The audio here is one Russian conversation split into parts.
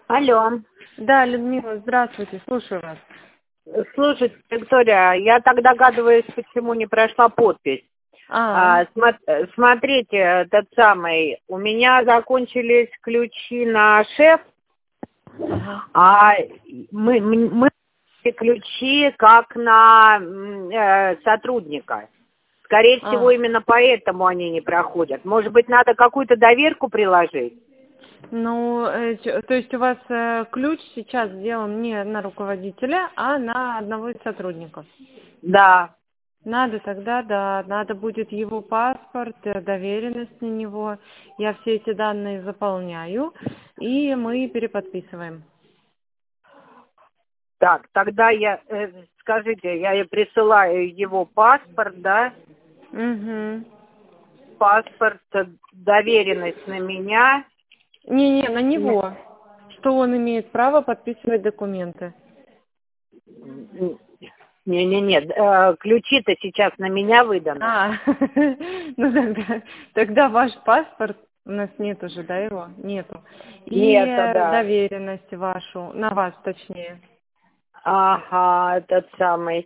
Алло. Да, Людмила, здравствуйте, слушаю вас. Слушайте, Виктория, я так догадываюсь, почему не прошла подпись. Смотрите, этот самый, у меня закончились ключи на шеф, а мы ключи как на сотрудника. Скорее всего, именно поэтому они не проходят. Может быть, надо какую-то доверку приложить? Ну, то есть у вас ключ сейчас сделан не на руководителя, а на одного из сотрудников? Да. Надо тогда, да, надо будет его паспорт, доверенность на него. Я все эти данные заполняю, и мы переподписываем. Так, тогда скажите, я ей присылаю его паспорт, да? Угу. Паспорт, доверенность на меня. Не, на него. Что он имеет право подписывать документы. Не, ключи-то сейчас на меня выданы. Ну тогда ваш паспорт, у нас нет уже, да, его? Нету. И Нету, да. доверенность вашу, на вас точнее. Ага, этот самый.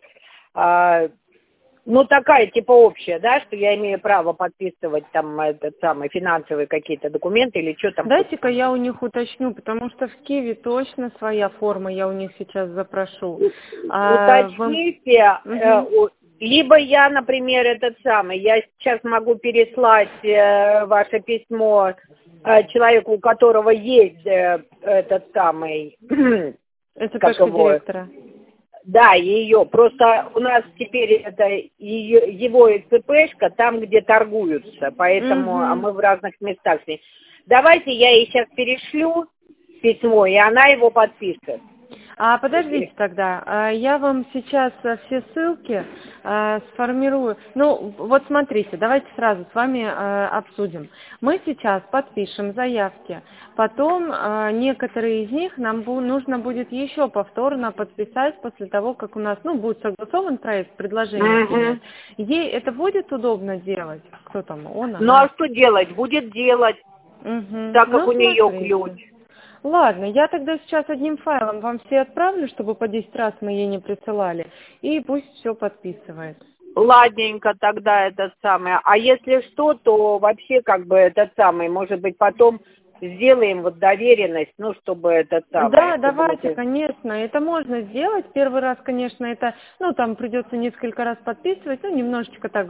Ну, такая, типа, общая, да, что я имею право подписывать там этот самый финансовые какие-то документы или что там. Дайте-ка я у них уточню, потому что в Киеве точно своя форма, я у них сейчас запрошу. Уточните, либо я, например, я сейчас могу переслать ваше письмо человеку, у которого есть этот самый, ЦПшка директора. Да, ее. Просто у нас теперь это его ЦПшка там, где торгуются, поэтому а мы в разных местах с ней. Давайте я ей сейчас перешлю письмо, и она его подпишет. Подождите тогда, я вам сейчас все ссылки сформирую. Ну, вот смотрите, давайте сразу с вами обсудим. Мы сейчас подпишем заявки, потом некоторые из них нам нужно будет еще повторно подписать после того, как у нас, будет согласован проект, предложение принять. Ей это будет удобно делать? Кто там, он, она? Ну, а что делать? Будет делать, так как у нее ключ. Ладно, я тогда сейчас одним файлом вам все отправлю, чтобы по 10 раз мы ей не присылали, и пусть все подписывает. Ладненько тогда А если что, то вообще может быть, потом сделаем доверенность, чтобы Да, давайте, конечно, это можно сделать. Первый раз, конечно, это, там придется несколько раз подписывать, немножечко так,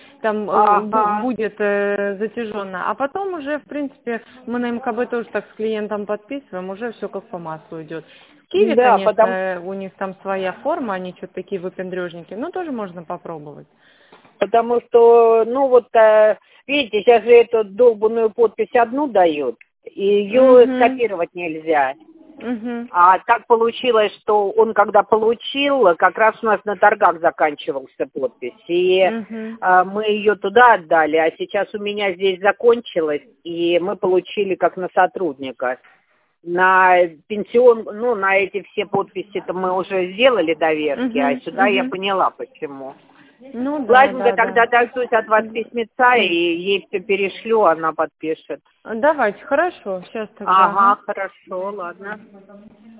будет затяженно. А потом уже, в принципе, мы на МКБ тоже так с клиентом подписываем, уже все как по маслу идет. В Киеве, да, конечно, у них там своя форма, они что-то такие выпендрежники, но тоже можно попробовать. Потому что, видите, сейчас же эту долбанную подпись одну дают, и ее скопировать нельзя. А так получилось, что он когда получил, как раз у нас на торгах заканчивался подпись. И мы ее туда отдали, а сейчас у меня здесь закончилось, и мы получили как на сотрудника. На пенсион, на эти все подписи-то мы уже сделали доверки, а сюда я поняла почему. Ладненько, тогда дождусь от вас письмеца, и ей все перешлю, она подпишет. Давайте, хорошо, сейчас тогда. Ага, хорошо, ладно.